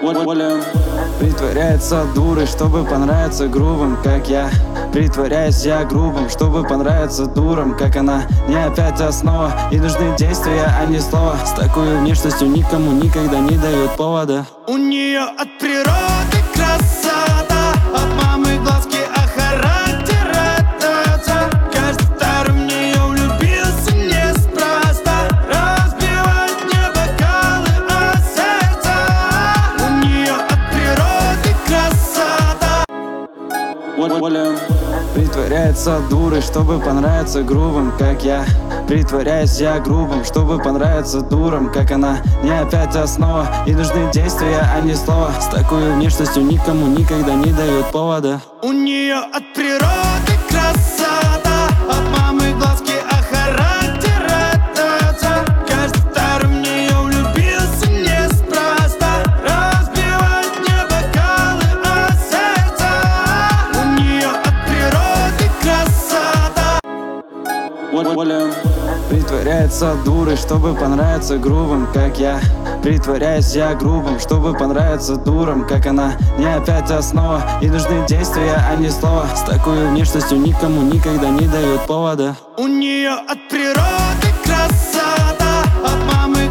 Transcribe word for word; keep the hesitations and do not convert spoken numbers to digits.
Воля. Притворяется дурой, чтобы понравиться грубым, как я. Притворяюсь я грубым, чтобы понравиться дурам, как она. Не опять основа, и нужны действия, а не слова. С такой внешностью никому никогда не дают повода. У нее от природы красота, от мамы глазки, а характер это. Каждый второй в нее влюбился неспроста. Разбивает мне бокалы, а сердце. У нее от природы красота. Воля. Притворяется дурой, чтобы понравиться грубым, как я. Притворяюсь я грубым, чтобы понравиться дурам, как она. Не опять основа, и нужны действия, а не слова. С такой внешностью никому никогда не дают повода. У нее от природы красота, от мамы глазки, а характер это. Каждый второй в нее влюбился неспроста. Разбивает мне бокалы, а сердце. У нее от природы красота. Воля. Притворяется дурой, чтобы понравиться грубым, как я. Притворяюсь я грубым, чтобы понравиться дурам, как она. Не опять основа, и нужны действия, а не слова. С такой внешностью никому никогда не дают повода. У нее от природы красота, от мамы